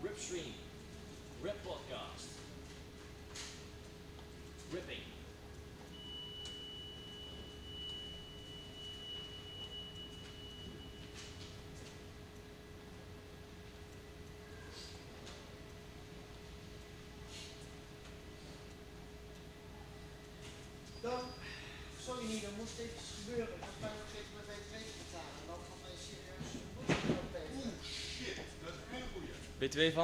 Ripstream. Rip Podcast. Ripping. Dan, sorry niet, dan moest even gebeuren. Dan kan je nog steeds met BTW betalen. En dan van mij serieus moet je dat tegen. Oeh, shit, dat is een hele goeie. BTW van?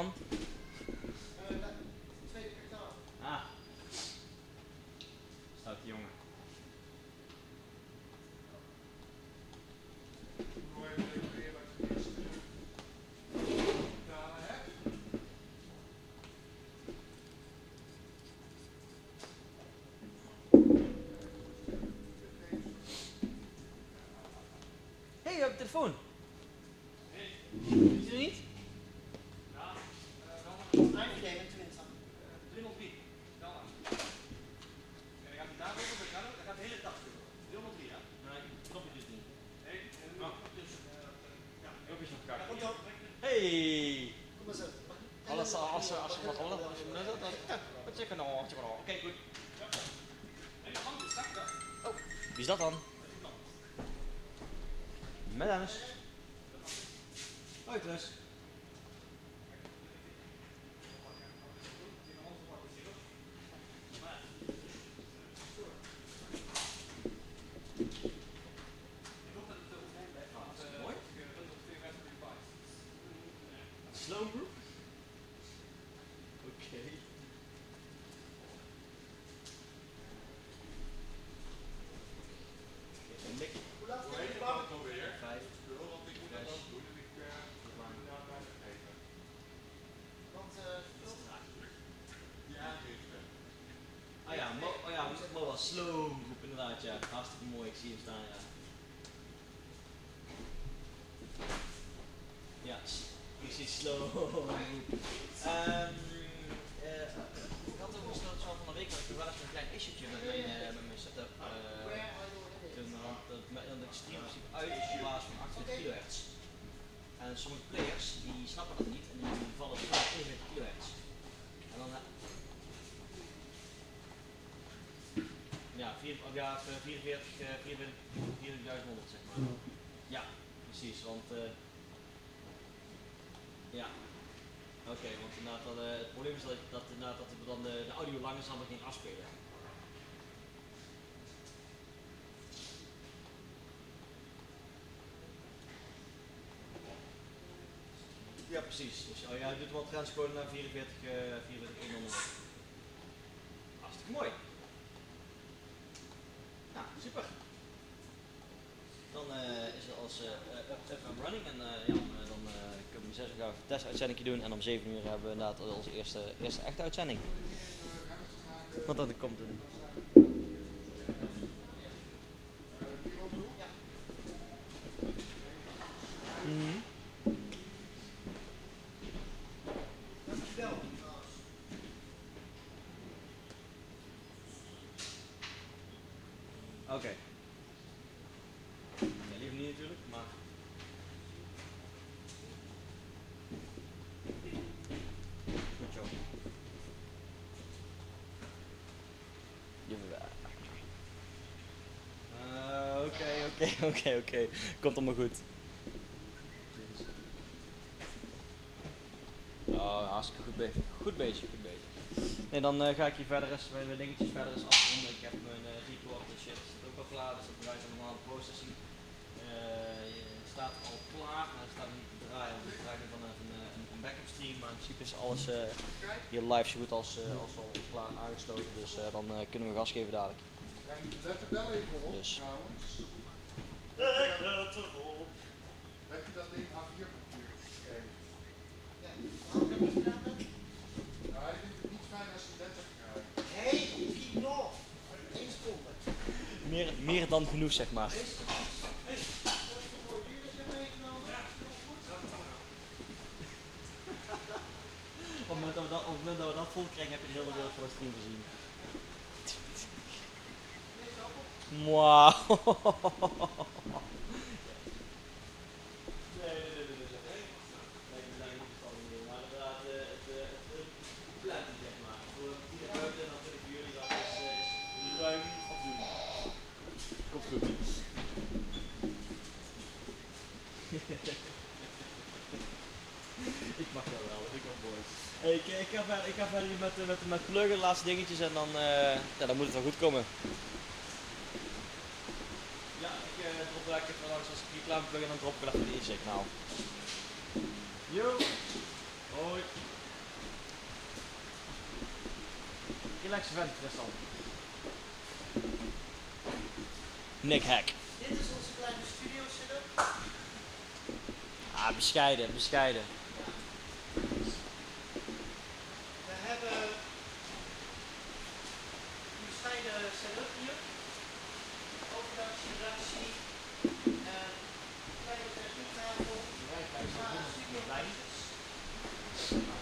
Tweede kwartaal. Ah. Staat die jongen. Nog even repareren dat je het eerste betalen hebt. Hé, je hebt een telefoon. Nee. Is je er niet? Ja, Eindgame 20. 303. Bel maar. En dan gaat hij daarover, dan gaat de hele dag door. 303, hè? Nee, knop je dus niet. nee, Dus, ja, knopjes op elkaar. Komt ook. Hey! Kom maar zo. Alles als we wat rollen, als je net dat. Wat zeg je nou? Oké, goed. nee, de hand is stak, hè? Oh, wie is dat dan? Met Dennis. Hoi, Chris. Mooi. Slow group? Oké. Mik. Hoe laat Hoe ga je heet de het bouw? dan nou weer? 5. Want ik moet dat ook doen en ik inderdaad bijna vergeten. Want, Ja, gisteren. Ah ja, Moa Slow groep inderdaad, ja. Hartstikke mooi, ik zie hem staan, ja. Ja, precies, Slow groep. Ik had ook zo van de week dat ik wel eens een klein issue'tje met mijn setup. Toen ik stream in principe uit is op basis van 28 kHz. En sommige players die snappen dat niet en die vallen terug op 41 kHz. En dan ja, 44.100 zeg maar. Ja, precies, want ja. Oké, want inderdaad, het probleem is dat inderdaad dat we dan de audio langzamer ging afspelen. Ja, precies. Dus ja, je doet wat transcode naar 44.100. Hartstikke mooi. Nou, super. Dan is het alles up and running en dan kunnen we om 6 uur gaan we een testuitzending doen en om 7 uur hebben we inderdaad onze eerste echte uitzending. Want dan komt een... Mm. Dankjewel. Oké. Ja, liever niet natuurlijk, maar... Goed zo. Oké. Komt allemaal goed. Oh, hartstikke goed bezig. Goed bezig. Nee, dan ga ik hier verder eens mijn dingetjes verder eens afronden. Ik heb mijn report en shit staat ook al klaar, dus dat bewijst allemaal aan de processing. Staat al klaar, maar het staat niet te draaien, want ik draai nu vanuit een backup stream, maar in principe is alles hier live zo goed als al klaar aangesloten, dus dan kunnen we gas geven dadelijk. En let er wel even op, Dus. trouwens. Heb je dat ding A4 papier gekregen? Ja, waarom heb je gedaan dan? Nou, ik vind het niet fijn als je 30 krijgt. Hey, keep nog. 1 seconde. Meer dan genoeg, zeg maar. Op het moment dat we dat vol krijgen, heb je de hele wereld voor de stream gezien. Wauw. Nee. Nee, we zijn niet verstandig meer. Maar inderdaad, Ik mag dat wel, ik ben mooi. Hey, ik ga verder met pluggen, de laatste dingetjes en dan, ja, dan moet het wel goed komen. Ja, ik drop lekker van langs als ik die klaar pluggen, dan drop ik wel even die signaal. Yo! Hoi! Relax vent, Tristan. Nick Hack. Dit is onze kleine studio setup. Ah, bescheiden, bescheiden. We hebben een bescheiden setup hier. Overdagsredactie. Kleine techniektafel. Studio.